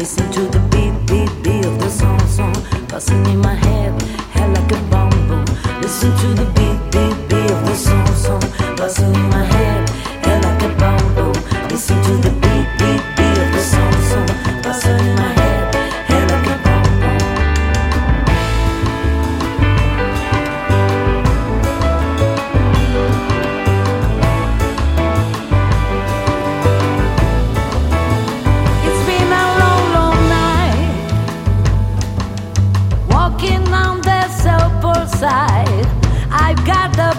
Listen to the beat, beat, beat of the song, song, buzzing in my head like a bomb, boom. Listen to the beat, beat, beat of the song, song, buzzing in my head like a bomb, boom. Listen to the beat, beat, beat of the song, song, buzzing in my head like a bomb, boom. It's been a long, long night, walking on the Southport side. I've got the